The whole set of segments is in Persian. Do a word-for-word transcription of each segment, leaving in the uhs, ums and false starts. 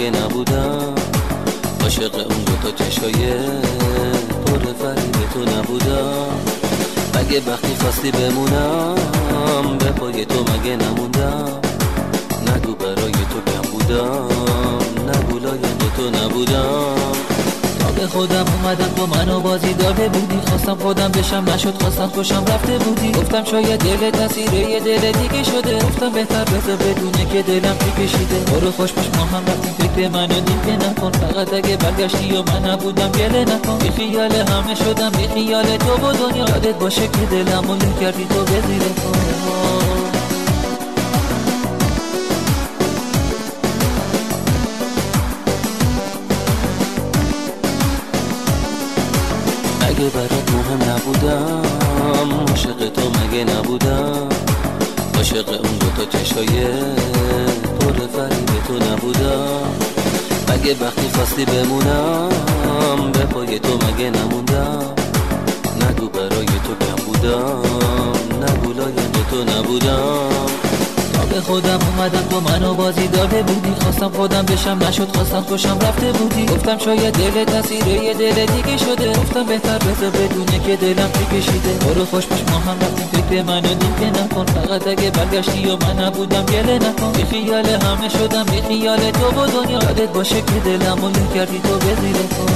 مگه نبودم؟ عاشق اون دوتا چشای پر فریب تو نبودم؟ مگه وقتی خواستی بمونم به پای تو مگه نموندم؟ نگو برای تو کم بودم، نگو لاینده تو نبودم. تا به خودم اومدم تو منو بازی داده بودی، خواستم خودم بشم نشد، خواستم خوشم رفته بودی. گفتم شاید دل تاثیر یه دل دیگه شده، گفتم بهتر بذار بدونه که دلم پی کشیده. برو خوش باش ما هم رفتیم، فکر منو دیگه نکن، فقط اگه برگشتی و من نبودم گله نکن. بی خیال همه شدم، بی خیال تو و دنیا، یادت باشه که دلمو له کردی تو به زیر پا. مگه برات مهم نبودم؟ عاشق تو مگه نبودم؟ عاشق اون دوتا چشای پر فریب تو نبودم؟ مگه وقتی خواستی بمونم به پای تو مگه نموندم؟ نگو برای تو کم بودم، نگو لاینده تو نبودم. به خودم اومدم تو منو بازی داده بودی، خواستم خودم بشم نشد، خواستم خوشم رفته بودی. گفتم شاید دل تاثیر یه دل دیگه شده، گفتم بهتر بذار بدونه که دلم پی کشیده. برو خوش باش ما هم رفتیم، فکر منو دیگه نکن، فقط اگه برگشتی و من نبودم گله نکن. بی خیال همه شدم، بی خیال تو و دنیا، یادت باشه که دلمو له کردی تو به زیر پا.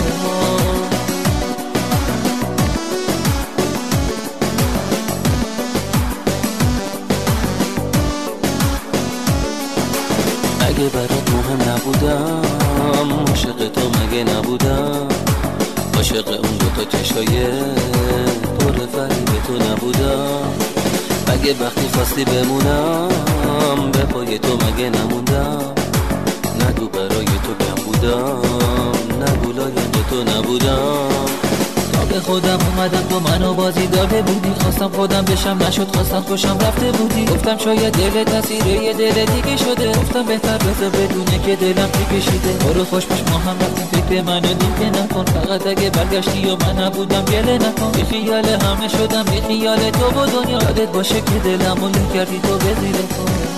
مگه برات مهم نبودم؟ عاشق تو مگه نبودم؟ عاشق اون دوتا چشای پر فریب تو نبودم؟ مگه وقتی خواستی بمونم به پای تو مگه نموندم؟ نگو برای تو کم بودم، نگو لاینده تو نبودم. به خودم اومدم تو منو بازی داده بودی، خواستم خودم بشم نشد، خواستم خوشم رفته بودی. گفتم شاید دل تاثیر یه دل دیگه شده، گفتم بهتر بذار بدونه که دلم پی کشیده. برو خوش باش ما هم رفتیم، فکر منو دیگه نکن، فقط اگه برگشتی و من نبودم گله نکن. بی خیال همه شدم، بی خیال تو و دنیا، یادت باشه که دلمو له کردی تو به زیر پا.